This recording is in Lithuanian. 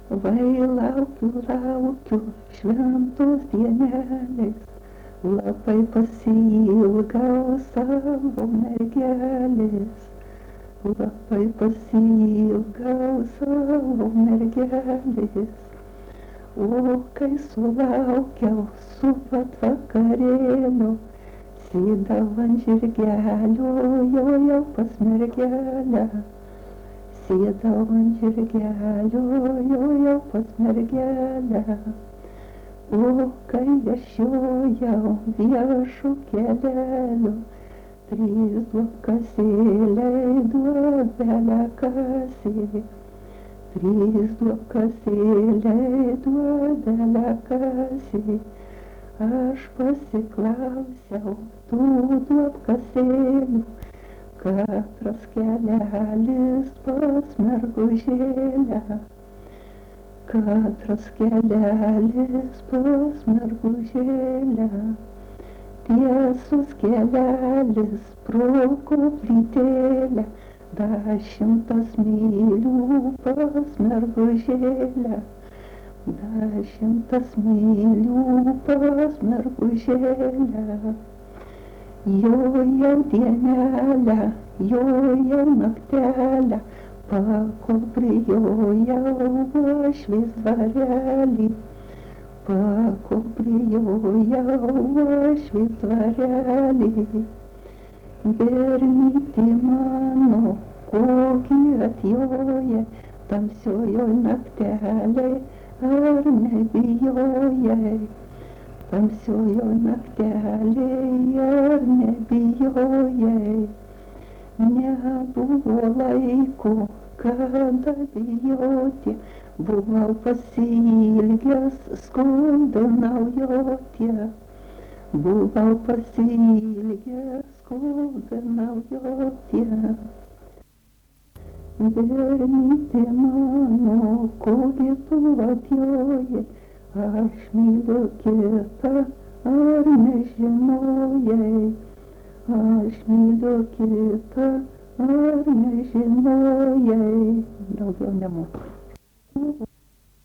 Vai laukiu šventos dienelės, labai pasiilgau savo mergelės, labai pasiilgau savo mergelės. O kai sulaukiau su pat vakarėliu, sėdau ant žirgelio, jojau pas mergelę. Sėdau ant žirgelio, jojau pas mergelę. O kai aš jojau viešu keleliu, trys duobkasėliai duobelę kasė. Trys duobkasėliai duobelę kasė. Aš pasiklausiau tų duobkasėlių, katras kelelis pas mergužėlę. Katras kelelis pas mergužėlę. Tiesus kelelis pro koplytėlę, 10 mylių pas mergužėlę. 10 mylių pas mergužėlę. Jojau dienelę, jojau naktelę, pakol prijojau uošvės dvarelį. Pakol prijojau uošvės dvarelį. Bernytė mano, kokį atjoja, tamsiojoj naktelėj, ar nebijojai? Tamsiojoj naktelėj, ar nebijojai? Nebuvo laiko, kada bijoti, buvau pasiilgęs skundinau jotie. Buvau pasiilgęs skundinau jotie. Bernytė mano, kogi tu atjoji, aš myliu kitą, ar nežinojai? Aš myliu kitą, ar nežinojai? Daugiau nemoku.